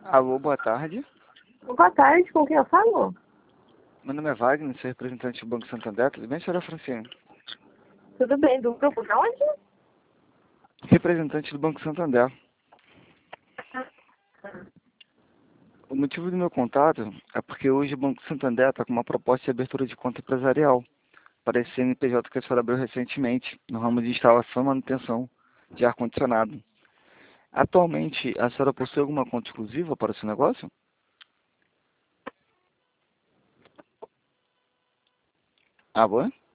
Alô, boa tarde. Boa tarde, com quem eu falo? Meu nome é Wagner, sou representante do Banco Santander. Tudo bem, senhora Francine? Tudo bem, do grupo de onde? Representante do Banco Santander. O motivo do meu contato é porque hoje o Banco Santander está com uma proposta de abertura de conta empresarial para esse CNPJ que a senhora abriu recentemente, no ramo de instalação e manutenção de ar-condicionado. Atualmente, a senhora possui alguma conta exclusiva para o seu negócio? Alô?